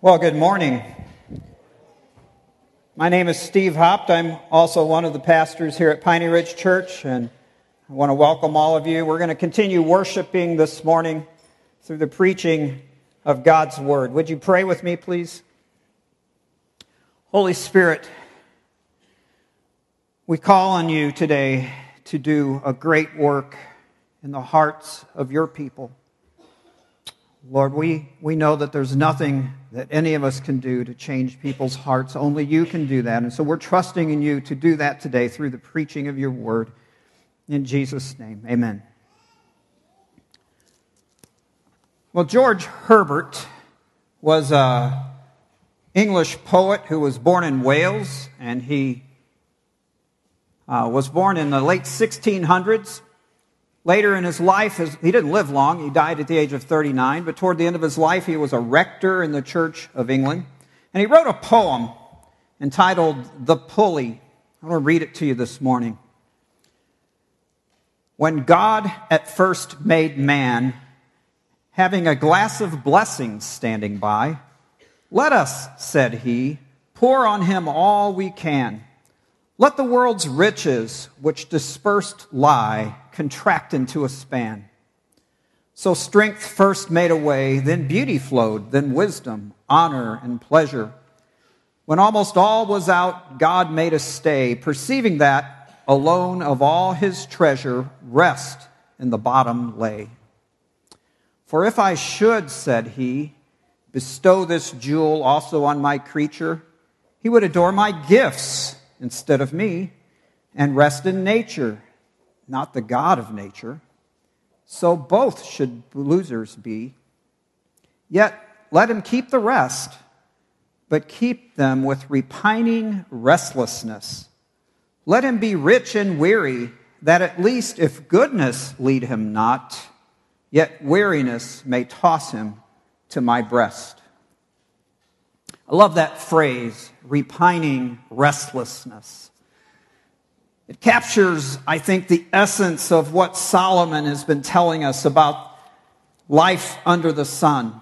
Well, good morning. My name is Steve Hopt. I'm also one of the pastors here at Piney Ridge Church, and I want to welcome all of you. We're going to continue worshiping this morning through the preaching of God's Word. Would you pray with me, please? Holy Spirit, we call on you today to do a great work in the hearts of your people. Lord, we know that there's nothing that any of us can do to change people's hearts. Only you can do that. And so we're trusting in you to do that today through the preaching of your word. In Jesus' name, amen. Well, George Herbert was an English poet who was born in Wales, and he was born in the late 1600s. Later in his life, he didn't live long. He died at the age of 39, but toward the end of his life, he was a rector in the Church of England. And he wrote a poem entitled The Pulley. I want to read it to you this morning. When God at first made man, having a glass of blessings standing by, let us, said he, pour on him all we can. Let the world's riches, which dispersed lie, contract into a span. So strength first made a way, then beauty flowed, then wisdom, honor, and pleasure. When almost all was out, God made a stay, perceiving that, alone of all his treasure, rest in the bottom lay. For if I should, said he, bestow this jewel also on my creature, he would adore my gifts instead of me, and rest in nature, not the God of nature. So both should losers be. Yet let him keep the rest, but keep them with repining restlessness. Let him be rich and weary, that at least if goodness lead him not, yet weariness may toss him to my breast. I love that phrase, repining restlessness. It captures, I think, the essence of what Solomon has been telling us about life under the sun.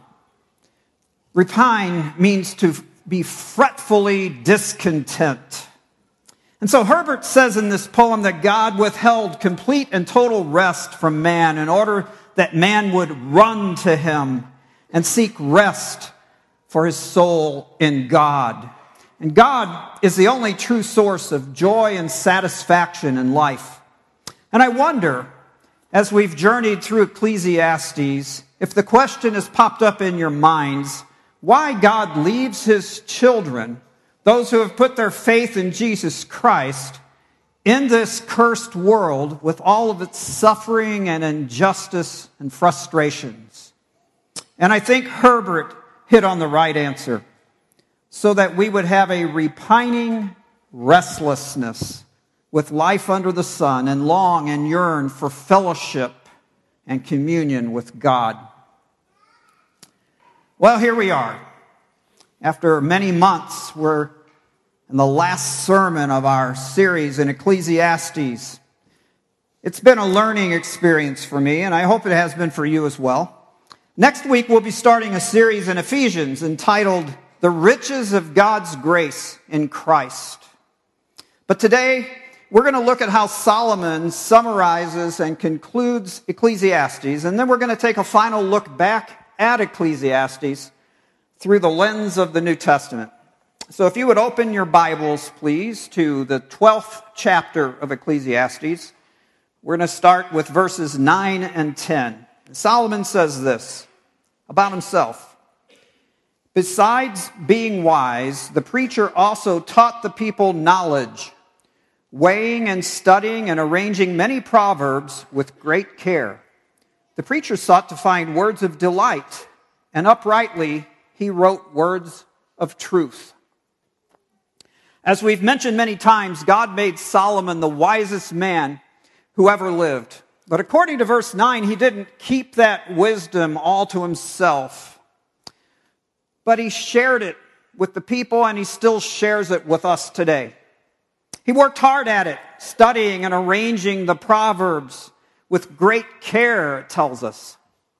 Repine means to be fretfully discontent. And so Herbert says in this poem that God withheld complete and total rest from man in order that man would run to him and seek rest for his soul in God. And God is the only true source of joy and satisfaction in life. And I wonder, as we've journeyed through Ecclesiastes, if the question has popped up in your minds, why God leaves his children, those who have put their faith in Jesus Christ, in this cursed world with all of its suffering and injustice and frustrations. And I think Herbert hit on the right answer, so that we would have a repining restlessness with life under the sun and long and yearn for fellowship and communion with God. Well, here we are. After many months, we're in the last sermon of our series in Ecclesiastes. It's been a learning experience for me, and I hope it has been for you as well. Next week, we'll be starting a series in Ephesians entitled The Riches of God's Grace in Christ. But today, we're going to look at how Solomon summarizes and concludes Ecclesiastes, and then we're going to take a final look back at Ecclesiastes through the lens of the New Testament. So if you would open your Bibles, please, to the 12th chapter of Ecclesiastes, we're going to start with verses 9 and 10. Solomon says this about himself. Besides being wise, the preacher also taught the people knowledge, weighing and studying and arranging many proverbs with great care. The preacher sought to find words of delight, and uprightly he wrote words of truth. As we've mentioned many times, God made Solomon the wisest man who ever lived. But according to verse 9, he didn't keep that wisdom all to himself, but he shared it with the people, and he still shares it with us today. He worked hard at it, studying and arranging the Proverbs with great care, it tells us.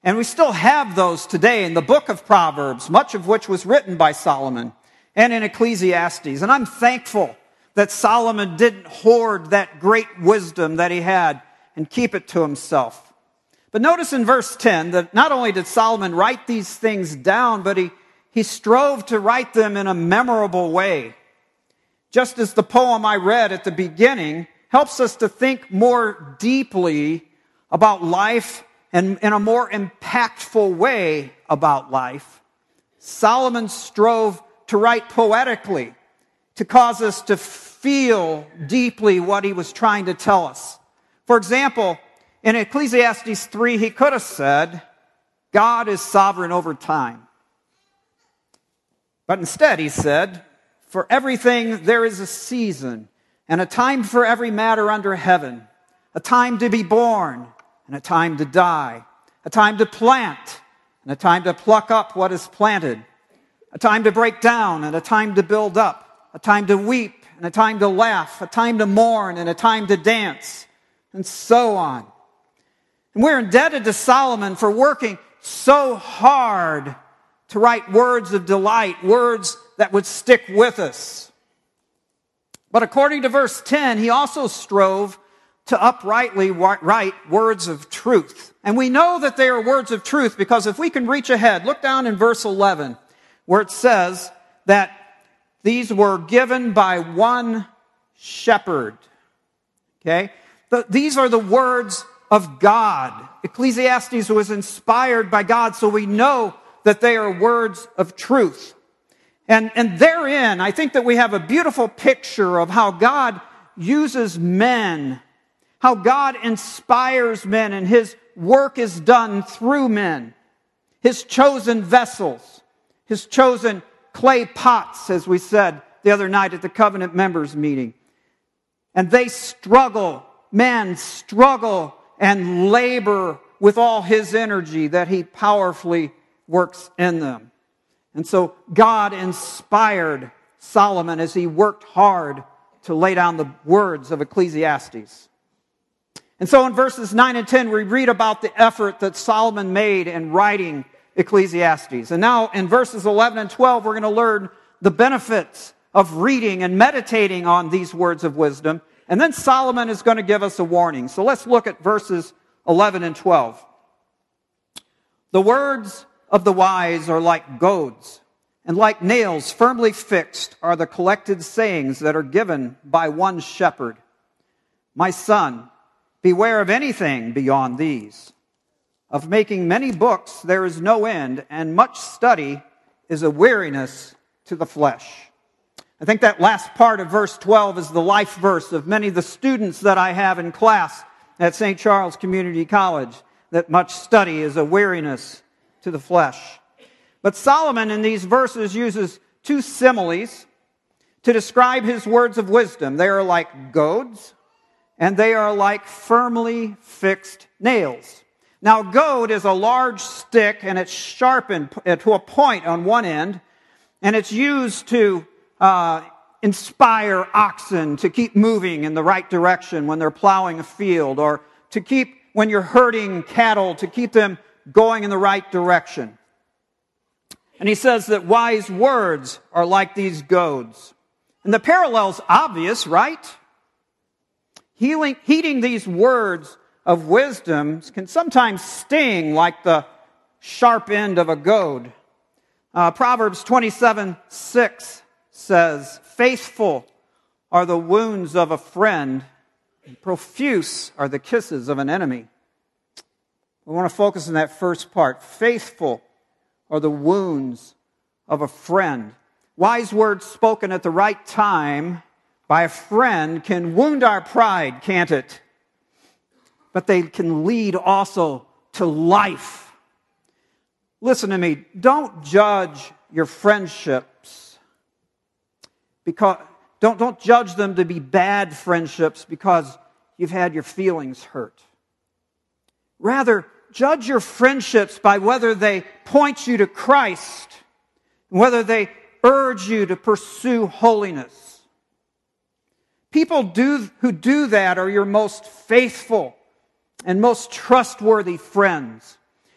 And we still have those today in the book of Proverbs, much of which was written by Solomon, and in Ecclesiastes. And I'm thankful that Solomon didn't hoard that great wisdom that he had and keep it to himself. But notice in verse 10 that not only did Solomon write these things down, but he strove to write them in a memorable way. Just as the poem I read at the beginning helps us to think more deeply about life and in a more impactful way about life, Solomon strove to write poetically to cause us to feel deeply what he was trying to tell us. For example, in Ecclesiastes 3, he could have said, God is sovereign over time. But instead he said, for everything there is a season, and a time for every matter under heaven, a time to be born, and a time to die, a time to plant, and a time to pluck up what is planted, a time to break down, and a time to build up, a time to weep, and a time to laugh, a time to mourn, and a time to dance, and so on. And we're indebted to Solomon for working so hard to write words of delight, words that would stick with us. But according to verse 10, he also strove to uprightly write words of truth. And we know that they are words of truth because if we can reach ahead, look down in verse 11, where it says that these were given by one shepherd. Okay? These are the words of God. Ecclesiastes was inspired by God, so we know that they are words of truth. And therein, I think that we have a beautiful picture of how God uses men, how God inspires men, and His work is done through men, His chosen vessels, His chosen clay pots, as we said the other night at the covenant members meeting. And they struggle, men struggle and labor with all His energy that He powerfully works in them. And so God inspired Solomon as he worked hard to lay down the words of Ecclesiastes. And so in verses 9 and 10, we read about the effort that Solomon made in writing Ecclesiastes. And now in verses 11 and 12, we're going to learn the benefits of reading and meditating on these words of wisdom. And then Solomon is going to give us a warning. So let's look at verses 11 and 12. The words of the wise are like goads, and like nails firmly fixed are the collected sayings that are given by one shepherd. My son, beware of anything beyond these. Of making many books there is no end, and much study is a weariness to the flesh. I think that last part of verse 12 is the life verse of many of the students that I have in class at St. Charles Community College, that much study is a weariness to the flesh. But Solomon in these verses uses two similes to describe his words of wisdom. They are like goads, and they are like firmly fixed nails. Now, goad is a large stick, and it's sharpened to a point on one end, and it's used to inspire oxen to keep moving in the right direction when they're plowing a field, or to keep, when you're herding cattle, to keep them going in the right direction. And he says that wise words are like these goads. And the parallel's obvious, right? Heeding these words of wisdom can sometimes sting like the sharp end of a goad. Proverbs 27:6 says, faithful are the wounds of a friend, and profuse are the kisses of an enemy. We want to focus on that first part. Faithful are the wounds of a friend. Wise words spoken at the right time by a friend can wound our pride, can't it? But they can lead also to life. Listen to me. Don't judge your friendships because don't judge them to be bad friendships because you've had your feelings hurt. Rather, judge your friendships by whether they point you to Christ, whether they urge you to pursue holiness. People who do that are your most faithful and most trustworthy friends.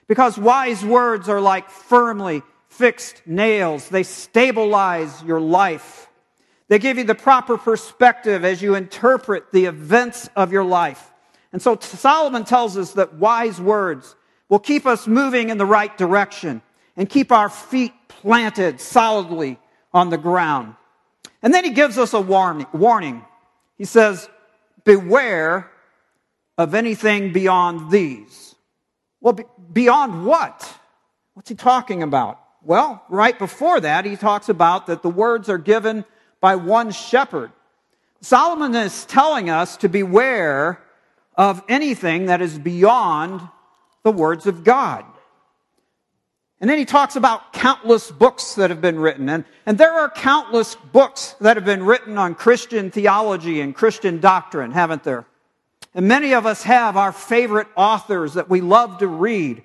Because wise words are like firmly fixed nails. They stabilize your life. They give you the proper perspective as you interpret the events of your life. And so Solomon tells us that wise words will keep us moving in the right direction and keep our feet planted solidly on the ground. And then he gives us a warning. He says, beware of anything beyond these. Well, beyond what? What's he talking about? Well, right before that, he talks about that the words are given by one shepherd. Solomon is telling us to beware of anything that is beyond the words of God. And then he talks about countless books that have been written. And there are countless books that have been written on Christian theology and Christian doctrine, haven't there? And many of us have our favorite authors that we love to read.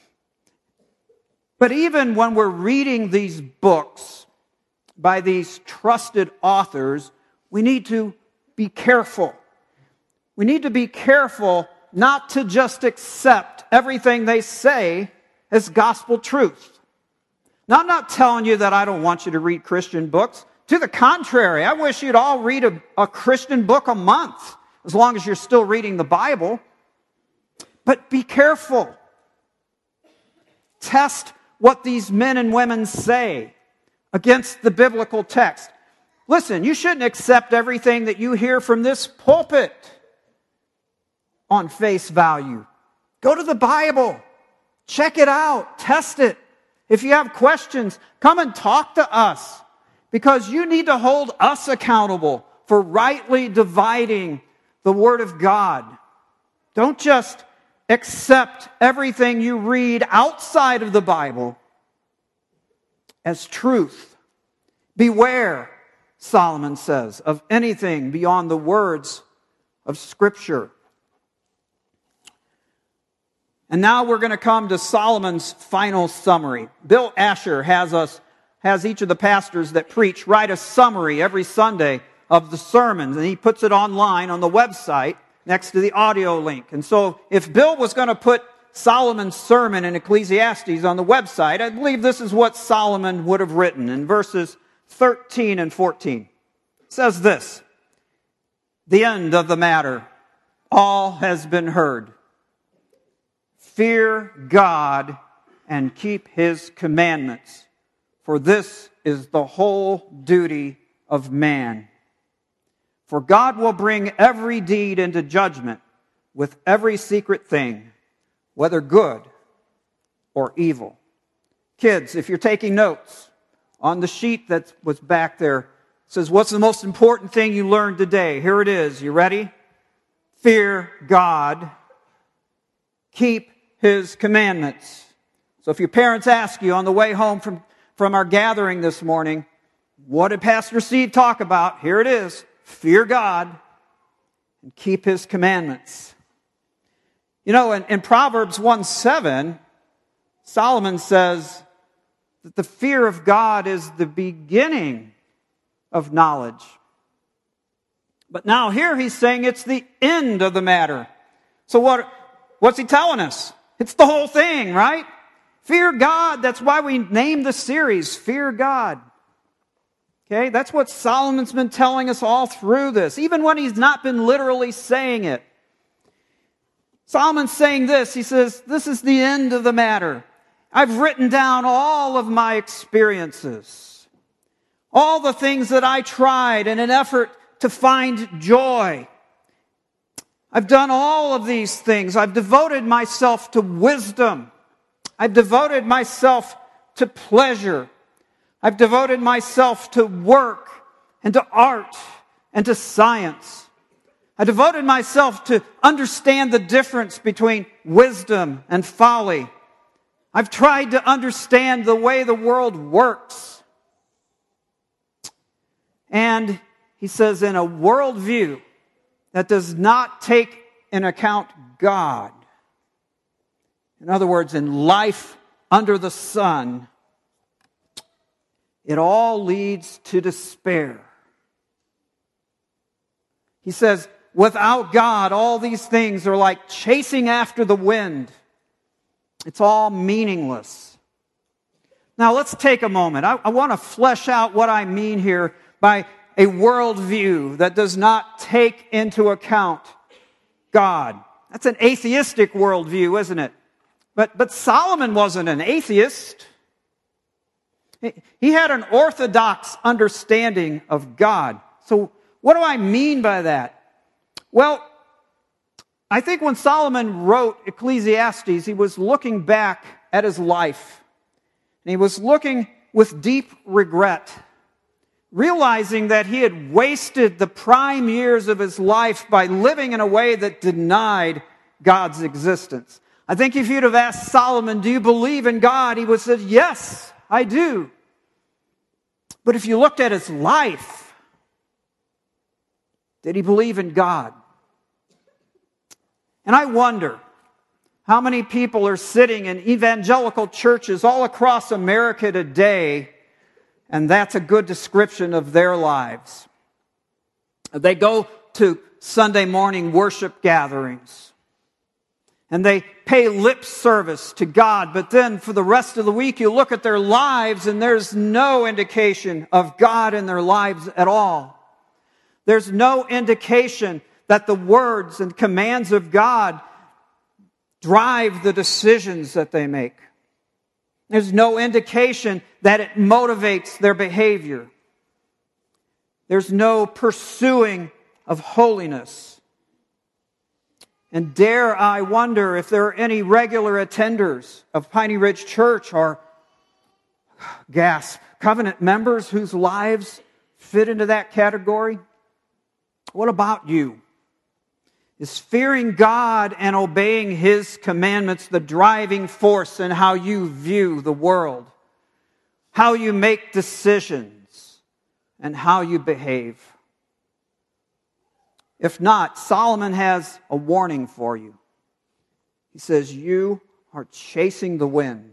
But even when we're reading these books by these trusted authors, we need to be careful. We need to be careful not to just accept everything they say as gospel truth. Now, I'm not telling you that I don't want you to read Christian books. To the contrary, I wish you'd all read a Christian book a month, as long as you're still reading the Bible. But be careful. Test what these men and women say against the biblical text. Listen, you shouldn't accept everything that you hear from this pulpit on face value. Go to the Bible. Check it out. Test it. If you have questions, come and talk to us, because you need to hold us accountable for rightly dividing the Word of God. Don't just accept everything you read outside of the Bible as truth. Beware, Solomon says, of anything beyond the words of Scripture. And now we're going to come to Solomon's final summary. Bill Asher has each of the pastors that preach write a summary every Sunday of the sermons, and he puts it online on the website next to the audio link. And so if Bill was going to put Solomon's sermon in Ecclesiastes on the website, I believe this is what Solomon would have written in verses 13 and 14. It says this: the end of the matter, all has been heard. Fear God and keep His commandments, for this is the whole duty of man. For God will bring every deed into judgment with every secret thing, whether good or evil. Kids, if you're taking notes, on the sheet that was back there, it says, what's the most important thing you learned today? Here it is. You ready? Fear God. Keep His commandments. So if your parents ask you on the way home from our gathering this morning, what did Pastor Steve talk about? Here it is. Fear God and keep His commandments. You know, in Proverbs 1:7, Solomon says that the fear of God is the beginning of knowledge. But now here he's saying it's the end of the matter. So what's he telling us? It's the whole thing, right? Fear God. That's why we named the series Fear God. Okay, that's what Solomon's been telling us all through this, even when he's not been literally saying it. Solomon's saying this. He says, this is the end of the matter. I've written down all of my experiences, all the things that I tried in an effort to find joy. I've done all of these things. I've devoted myself to wisdom. I've devoted myself to pleasure. I've devoted myself to work and to art and to science. I devoted myself to understand the difference between wisdom and folly. I've tried to understand the way the world works. And he says, in a worldview that does not take into account God, in other words, in life under the sun, it all leads to despair. He says, without God, all these things are like chasing after the wind. It's all meaningless. Now let's take a moment. I want to flesh out what I mean here by a worldview that does not take into account God. That's an atheistic worldview, isn't it? But Solomon wasn't an atheist. He had an orthodox understanding of God. So what do I mean by that? Well, I think when Solomon wrote Ecclesiastes, he was looking back at his life. And he was looking with deep regret, realizing that he had wasted the prime years of his life by living in a way that denied God's existence. I think if you'd have asked Solomon, do you believe in God? He would have said, yes, I do. But if you looked at his life, did he believe in God? And I wonder how many people are sitting in evangelical churches all across America today, and that's a good description of their lives. They go to Sunday morning worship gatherings, and they pay lip service to God, but then for the rest of the week you look at their lives and there's no indication of God in their lives at all. There's no indication that the words and commands of God drive the decisions that they make. There's no indication that it motivates their behavior. There's no pursuing of holiness. And dare I wonder if there are any regular attenders of Piney Ridge Church or, gasp, covenant members whose lives fit into that category? What about you? Is fearing God and obeying His commandments the driving force in how you view the world, how you make decisions, and how you behave? If not, Solomon has a warning for you. He says, you are chasing the wind.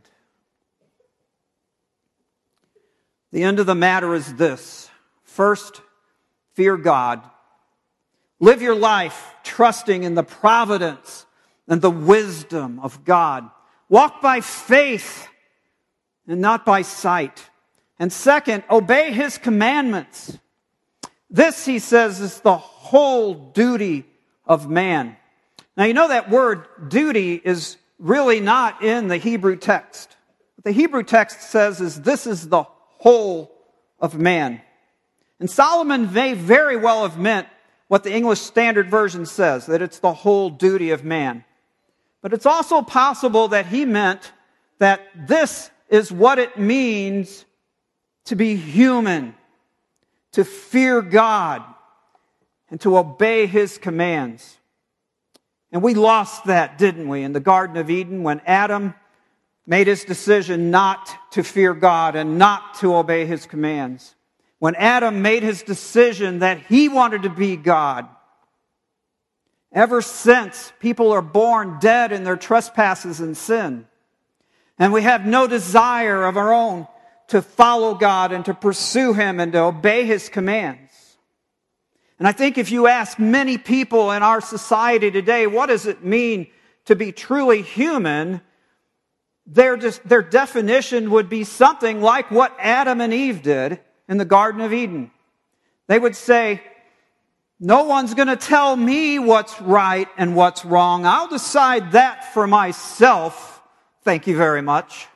The end of the matter is this. First, fear God. Live your life trusting in the providence and the wisdom of God. Walk by faith and not by sight. And second, obey His commandments. This, he says, is the whole duty of man. Now, you know that word duty is really not in the Hebrew text. What the Hebrew text says is this is the whole of man. And Solomon may very well have meant what the English Standard Version says, that it's the whole duty of man. But it's also possible that he meant that this is what it means to be human, to fear God, and to obey His commands. And we lost that, didn't we, in the Garden of Eden when Adam made his decision not to fear God and not to obey His commands. When Adam made his decision that he wanted to be God. Ever since, people are born dead in their trespasses and sin. And we have no desire of our own to follow God and to pursue Him and to obey His commands. And I think if you ask many people in our society today, what does it mean to be truly human? Their definition would be something like what Adam and Eve did in the Garden of Eden. They would say, no one's going to tell me what's right and what's wrong. I'll decide that for myself. Thank you very much.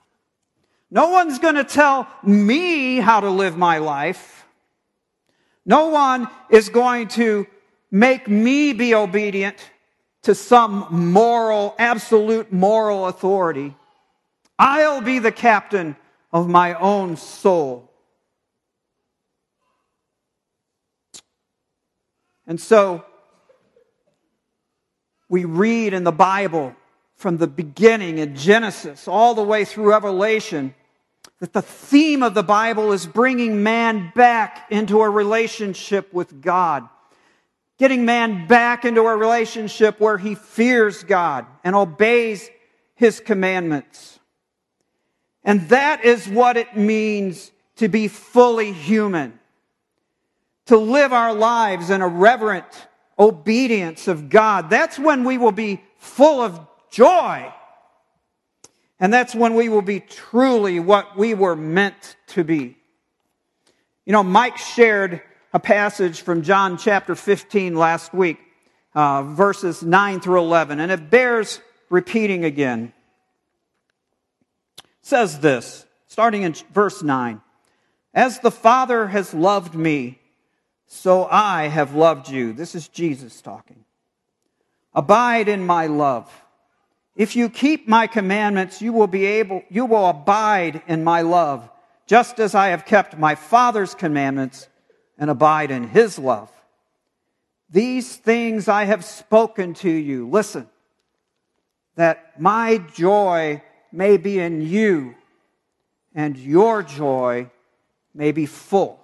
No one's going to tell me how to live my life. No one is going to make me be obedient to some moral, absolute moral authority. I'll be the captain of my own soul. And so, we read in the Bible from the beginning in Genesis all the way through Revelation that the theme of the Bible is bringing man back into a relationship with God. Getting man back into a relationship where he fears God and obeys His commandments. And that is what it means to be fully human. To live our lives in a reverent obedience of God. That's when we will be full of joy. And that's when we will be truly what we were meant to be. You know, Mike shared a passage from John chapter 15 last week, verses 9 through 11, and it bears repeating again. It says this, starting in verse 9. As the Father has loved me, so I have loved you. This is Jesus talking. Abide in my love. If you keep my commandments, you will abide in my love, just as I have kept my Father's commandments and abide in his love. These things I have spoken to you. Listen, that my joy may be in you and your joy may be full.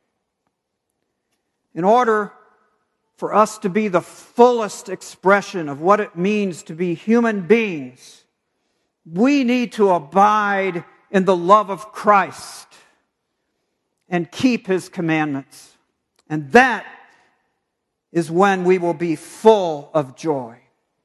In order for us to be the fullest expression of what it means to be human beings, we need to abide in the love of Christ and keep his commandments. And that is when we will be full of joy.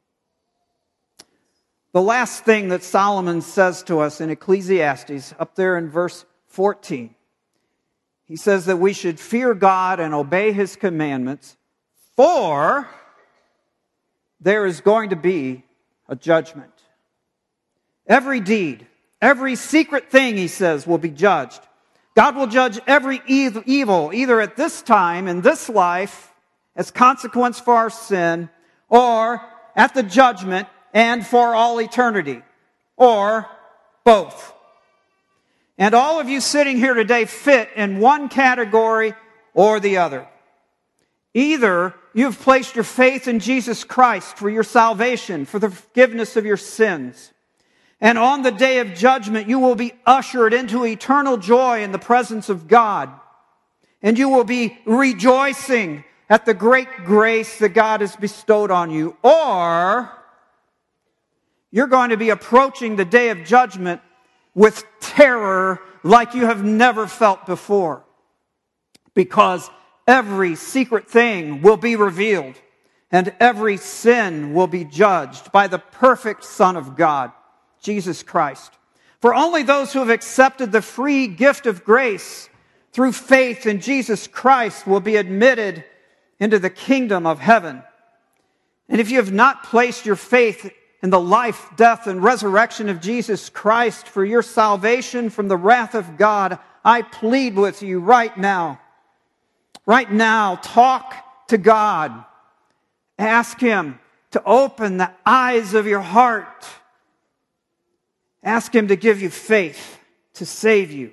The last thing that Solomon says to us in Ecclesiastes, up there in verse 14, he says that we should fear God and obey his commandments, for there is going to be a judgment. Every deed, every secret thing, he says, will be judged. God will judge every evil, either at this time, in this life, as consequence for our sin, or at the judgment and for all eternity, or both. And all of you sitting here today fit in one category or the other. Either you've placed your faith in Jesus Christ for your salvation, for the forgiveness of your sins, and on the day of judgment you will be ushered into eternal joy in the presence of God, and you will be rejoicing at the great grace that God has bestowed on you. Or you're going to be approaching the day of judgment with terror like you have never felt before, because every secret thing will be revealed and every sin will be judged by the perfect Son of God, Jesus Christ. For only those who have accepted the free gift of grace through faith in Jesus Christ will be admitted into the kingdom of heaven. And if you have not placed your faith in the life, death, and resurrection of Jesus Christ for your salvation from the wrath of God, I plead with you right now. Right now, talk to God. Ask him to open the eyes of your heart. Ask him to give you faith to save you.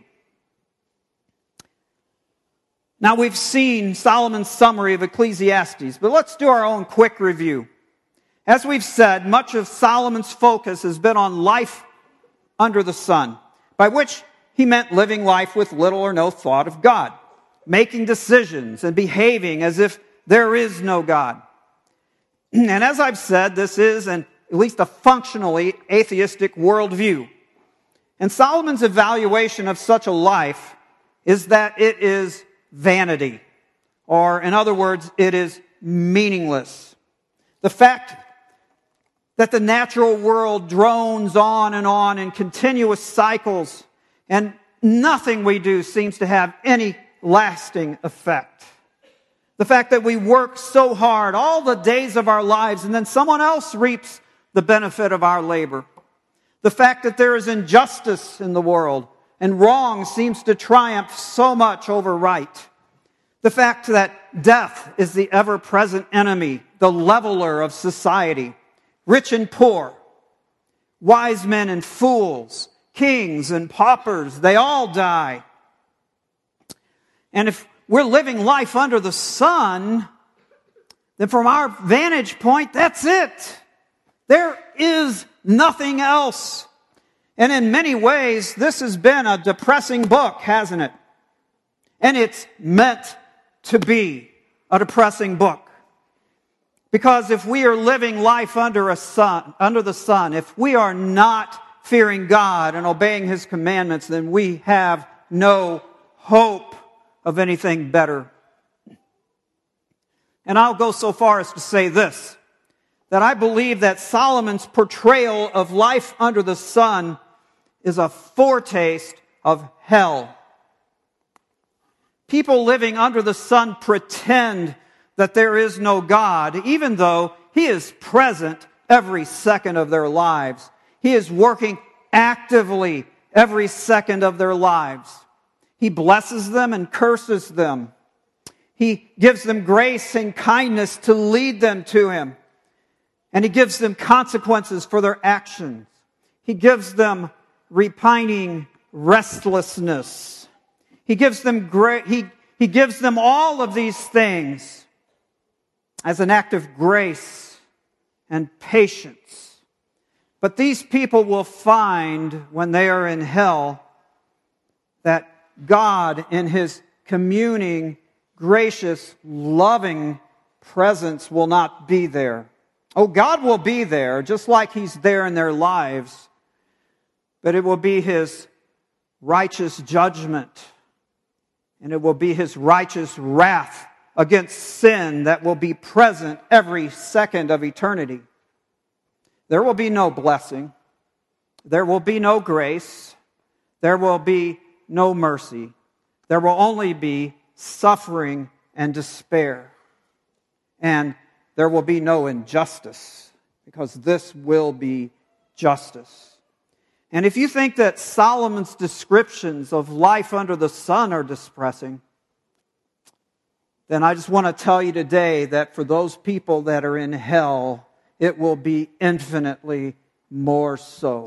Now, we've seen Solomon's summary of Ecclesiastes, but let's do our own quick review. As we've said, much of Solomon's focus has been on life under the sun, by which he meant living life with little or no thought of God, making decisions and behaving as if there is no God. And as I've said, this is at least a functionally atheistic worldview. And Solomon's evaluation of such a life is that it is vanity, or in other words, it is meaningless. The fact that the natural world drones on in continuous cycles, and nothing we do seems to have any lasting effect. The fact that we work so hard all the days of our lives and then someone else reaps the benefit of our labor. The fact that there is injustice in the world and wrong seems to triumph so much over right. The fact that death is the ever-present enemy, the leveler of society. Rich and poor, wise men and fools, kings and paupers, they all die. And if we're living life under the sun, then from our vantage point, that's it. There is nothing else. And in many ways, this has been a depressing book, hasn't it? And it's meant to be a depressing book. Because if we are living life under the sun, if we are not fearing God and obeying his commandments, then we have no hope of anything better. And I'll go so far as to say this, that I believe that Solomon's portrayal of life under the sun is a foretaste of hell. People living under the sun pretend that there is no God, even though He is present every second of their lives. He is working actively every second of their lives. He blesses them and curses them. He gives them grace and kindness to lead them to Him. And He gives them consequences for their actions. He gives them repining restlessness. He gives them He gives them all of these things as an act of grace and patience. But these people will find when they are in hell that God, in His communing, gracious, loving presence, will not be there. Oh, God will be there, just like He's there in their lives, but it will be His righteous judgment, and it will be His righteous wrath against sin that will be present every second of eternity. There will be no blessing. There will be no grace. There will be no mercy. There will only be suffering and despair. And there will be no injustice, because this will be justice. And if you think that Solomon's descriptions of life under the sun are depressing, then I just want to tell you today that for those people that are in hell, it will be infinitely more so.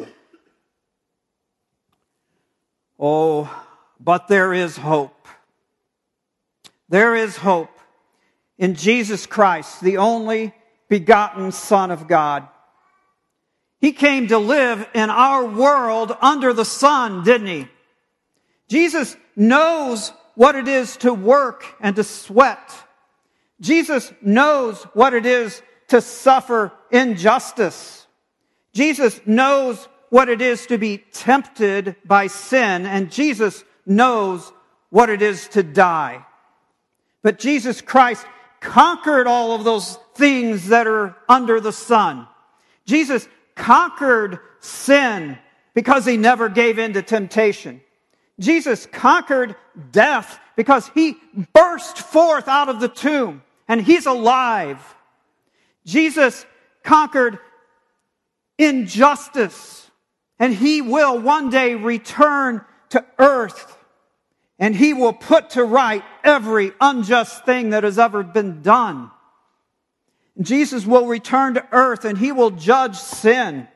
Oh, but there is hope. There is hope in Jesus Christ, the only begotten Son of God. He came to live in our world under the sun, didn't He? Jesus knows what it is to work and to sweat. Jesus knows what it is to suffer injustice. Jesus knows what it is to be tempted by sin, and Jesus knows what it is to die. But Jesus Christ conquered all of those things that are under the sun. Jesus conquered sin because He never gave in to temptation. Jesus conquered death because He burst forth out of the tomb and He's alive. Jesus conquered injustice, and He will one day return to earth, and He will put to right every unjust thing that has ever been done. Jesus will return to earth, and He will judge sin,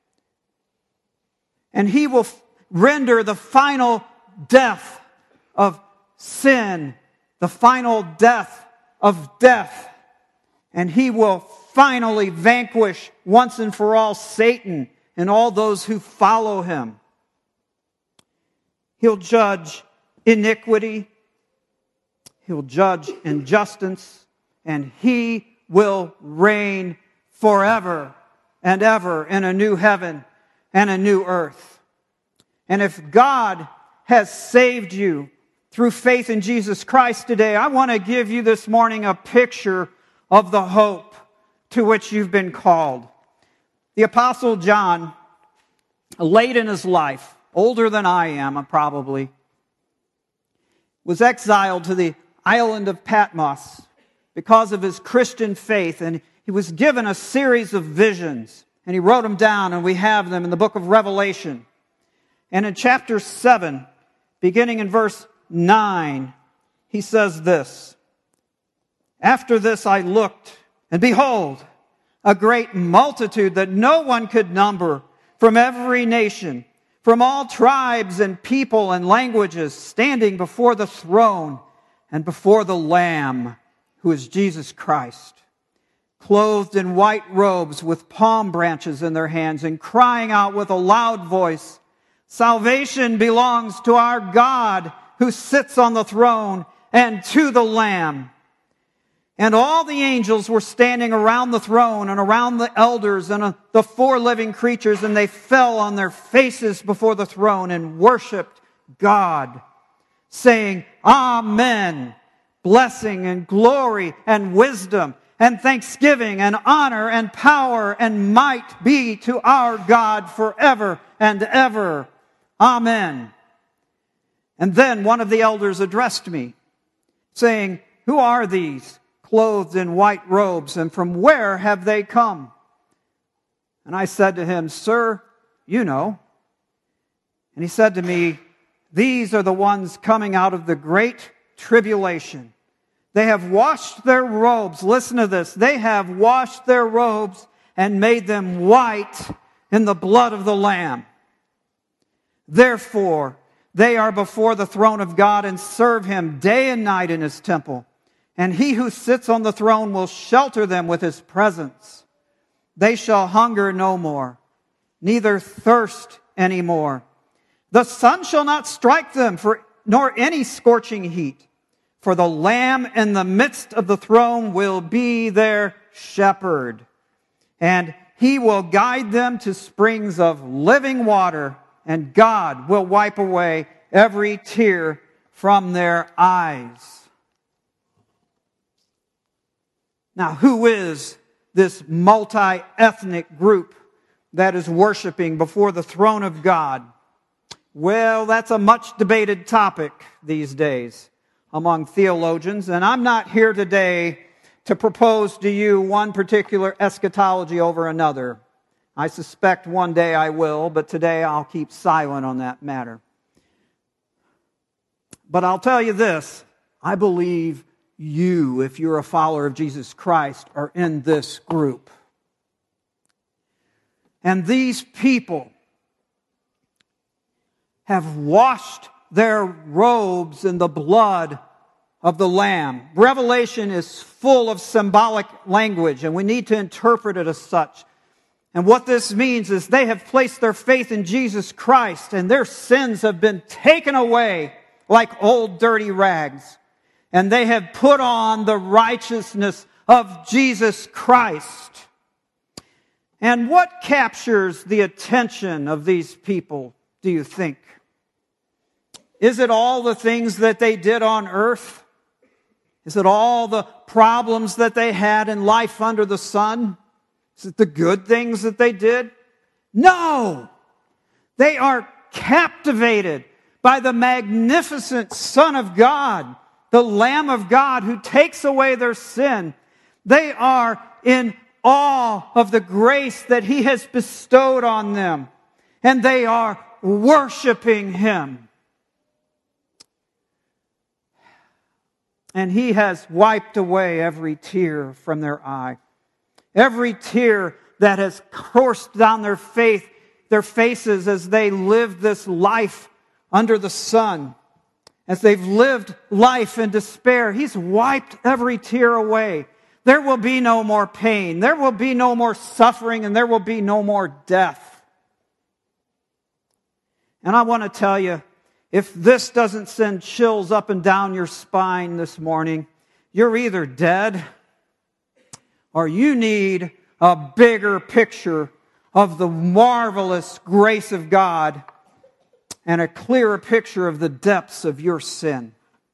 and He will render the final death of sin, the final death of death, and He will finally vanquish once and for all Satan and all those who follow Him. He'll judge iniquity, He'll judge injustice, and He will reign forever and ever in a new heaven and a new earth. And if God has saved you through faith in Jesus Christ today, I want to give you this morning a picture of the hope to which you've been called. The Apostle John, late in his life, older than I am probably, was exiled to the island of Patmos because of his Christian faith, and he was given a series of visions, and he wrote them down, and we have them in the book of Revelation. And in chapter 7, beginning in verse 9, he says this: "After this I looked, and behold, a great multitude that no one could number, from every nation, from all tribes and people and languages, standing before the throne and before the Lamb, who is Jesus Christ, clothed in white robes with palm branches in their hands, and crying out with a loud voice, 'Salvation belongs to our God who sits on the throne and to the Lamb.' And all the angels were standing around the throne and around the elders and the four living creatures, and they fell on their faces before the throne and worshiped God, saying, 'Amen. Blessing and glory and wisdom and thanksgiving and honor and power and might be to our God forever and ever. Amen." And then one of the elders addressed me, saying, "Who are these, clothed in white robes, and from where have they come?" And I said to him, "Sir, you know." And he said to me, "These are the ones coming out of the great tribulation. They have washed their robes." Listen to this. "They have washed their robes and made them white in the blood of the Lamb. Therefore, they are before the throne of God and serve Him day and night in His temple. And He who sits on the throne will shelter them with His presence. They shall hunger no more, neither thirst any more. The sun shall not strike them, nor any scorching heat. For the Lamb in the midst of the throne will be their shepherd. And He will guide them to springs of living water, and God will wipe away every tear from their eyes." Now, who is this multi-ethnic group that is worshiping before the throne of God? Well, that's a much debated topic these days among theologians, and I'm not here today to propose to you one particular eschatology over another. I suspect one day I will, but today I'll keep silent on that matter. But I'll tell you this, I believe you, if you're a follower of Jesus Christ, are in this group. And these people have washed their robes in the blood of the Lamb. Revelation is full of symbolic language, and we need to interpret it as such. And what this means is they have placed their faith in Jesus Christ, and their sins have been taken away like old dirty rags. And they have put on the righteousness of Jesus Christ. And what captures the attention of these people, do you think? Is it all the things that they did on earth? Is it all the problems that they had in life under the sun? Is it the good things that they did? No! They are captivated by the magnificent Son of God, the Lamb of God who takes away their sin. They are in awe of the grace that He has bestowed on them, and they are worshiping Him. And He has wiped away every tear from their eye. Every tear that has coursed down their faces as they lived this life under the sun. As they've lived life in despair, He's wiped every tear away. There will be no more pain. There will be no more suffering, and there will be no more death. And I want to tell you, if this doesn't send chills up and down your spine this morning, you're either dead or you need a bigger picture of the marvelous grace of God and a clearer picture of the depths of your sin.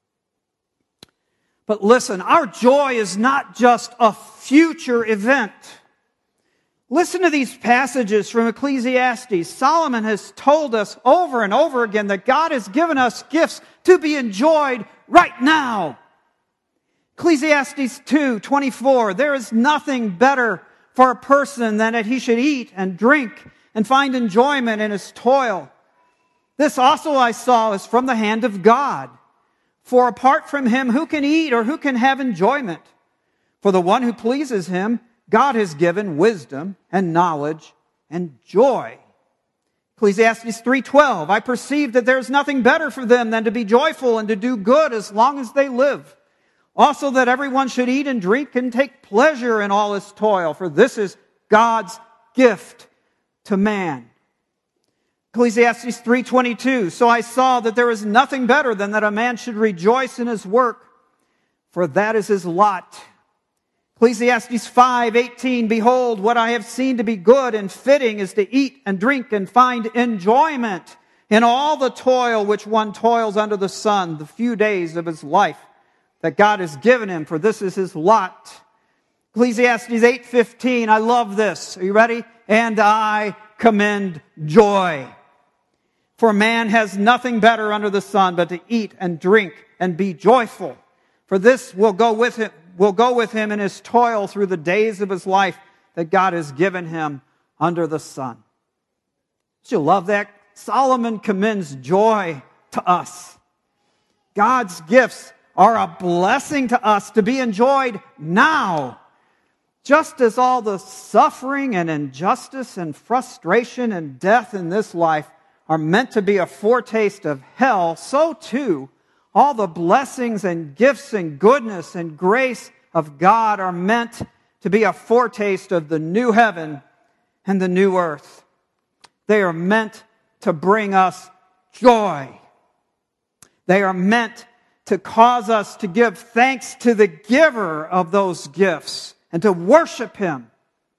But listen, our joy is not just a future event. Listen to these passages from Ecclesiastes. Solomon has told us over and over again that God has given us gifts to be enjoyed right now. Ecclesiastes 2:24, "There is nothing better for a person than that he should eat and drink and find enjoyment in his toil. This also I saw is from the hand of God. For apart from Him, who can eat or who can have enjoyment? For the one who pleases Him, God has given wisdom and knowledge and joy." Ecclesiastes 3:12, "I perceive that there is nothing better for them than to be joyful and to do good as long as they live. Also that everyone should eat and drink and take pleasure in all his toil, for this is God's gift to man." Ecclesiastes 3:22, "So I saw that there is nothing better than that a man should rejoice in his work, for that is his lot." Ecclesiastes 5:18, "Behold, what I have seen to be good and fitting is to eat and drink and find enjoyment in all the toil which one toils under the sun, the few days of his life that God has given him, for this is his lot." Ecclesiastes 8:15, I love this. Are you ready? "And I commend joy. For man has nothing better under the sun but to eat and drink and be joyful. For this will go with him in his toil through the days of his life that God has given him under the sun. Don't you love that? Solomon commends joy to us. God's gifts are a blessing to us to be enjoyed now. Just as all the suffering and injustice and frustration and death in this life are meant to be a foretaste of hell, so too all the blessings and gifts and goodness and grace of God are meant to be a foretaste of the new heaven and the new earth. They are meant to bring us joy. They are meant to cause us to give thanks to the giver of those gifts and to worship Him.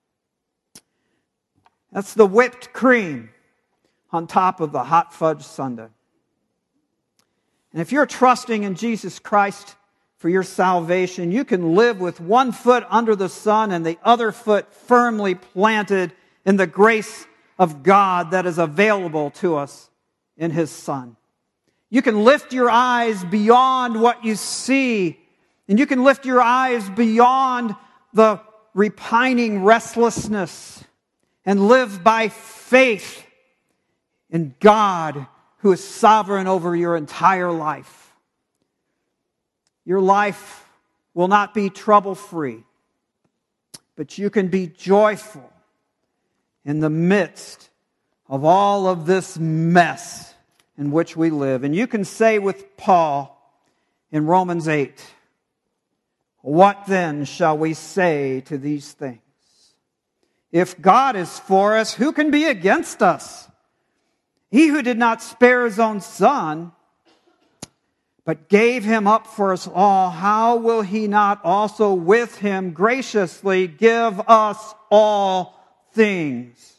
That's the whipped cream on top of the hot fudge sundae. And if you're trusting in Jesus Christ for your salvation, you can live with one foot under the sun and the other foot firmly planted in the grace of God that is available to us in His Son. You can lift your eyes beyond what you see, and you can lift your eyes beyond the repining restlessness and live by faith in God who is sovereign over your entire life. Your life will not be trouble-free, but you can be joyful in the midst of all of this mess in which we live. And you can say with Paul in Romans 8, "What then shall we say to these things? If God is for us, who can be against us? He who did not spare His own Son, but gave Him up for us all, how will He not also with Him graciously give us all things?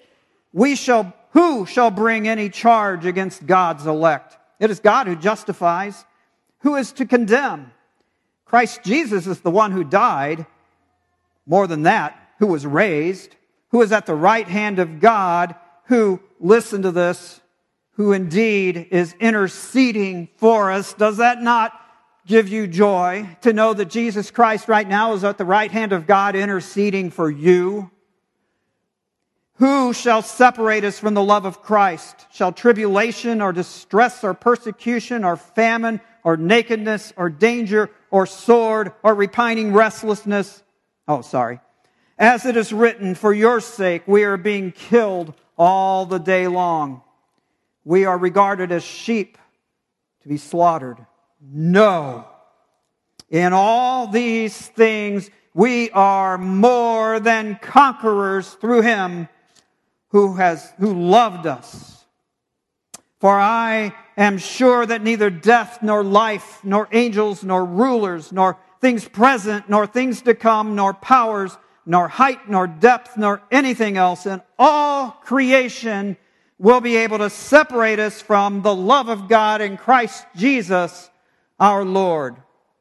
Who shall bring any charge against God's elect? It is God who justifies. Who is to condemn? Christ Jesus is the one who died. More than that, who was raised, who is at the right hand of God, who, listen to this, who indeed is interceding for us." Does that not give you joy to know that Jesus Christ right now is at the right hand of God interceding for you? Who shall separate us from the love of Christ? Shall tribulation or distress or persecution or famine or nakedness or danger or sword or repining restlessness? As it is written, "For your sake we are being killed all the day long. We are regarded as sheep to be slaughtered." No. In all these things we are more than conquerors through Him who loved us. For I am sure that neither death nor life, nor angels, nor rulers, nor things present, nor things to come, nor powers, nor height, nor depth, nor anything else in all creation will be able to separate us from the love of God in Christ Jesus our Lord.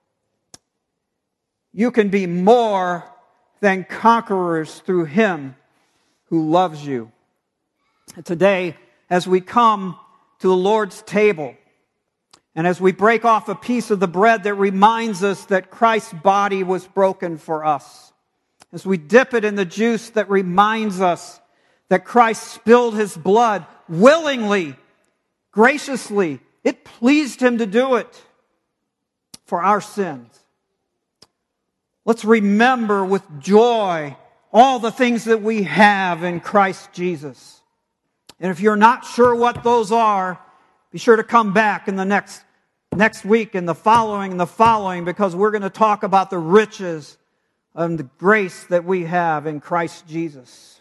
You can be more than conquerors through Him who loves you. Today, as we come to the Lord's table, and as we break off a piece of the bread that reminds us that Christ's body was broken for us, as we dip it in the juice that reminds us that Christ spilled His blood willingly, graciously, it pleased Him to do it for our sins. Let's remember with joy all the things that we have in Christ Jesus. And if you're not sure what those are, be sure to come back in the next week and the following, because we're going to talk about the riches and the grace that we have in Christ Jesus.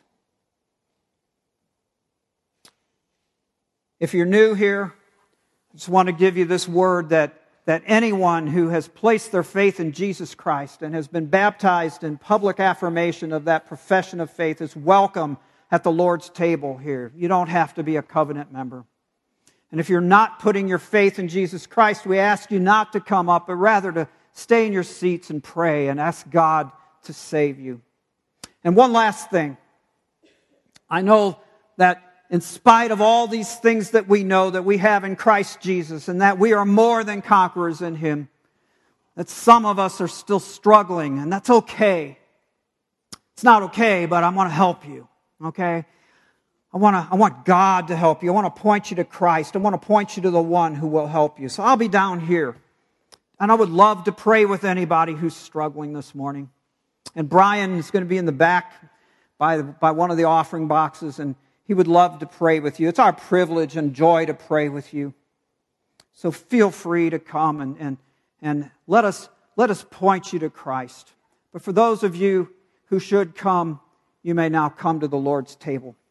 If you're new here, I just want to give you this word that anyone who has placed their faith in Jesus Christ and has been baptized in public affirmation of that profession of faith is welcome at the Lord's table here. You don't have to be a covenant member. And if you're not putting your faith in Jesus Christ, we ask you not to come up, but rather to stay in your seats and pray and ask God to save you. And one last thing. I know that in spite of all these things that we know that we have in Christ Jesus, and that we are more than conquerors in Him, that some of us are still struggling, and that's okay. It's not okay, but I want to help you, okay? I want God to help you. I want to point you to Christ. I want to point you to the one who will help you. So I'll be down here. And I would love to pray with anybody who's struggling this morning. And Brian is going to be in the back by one of the offering boxes, and he would love to pray with you. It's our privilege and joy to pray with you. So feel free to come and let us point you to Christ. But for those of you who should come, you may now come to the Lord's table.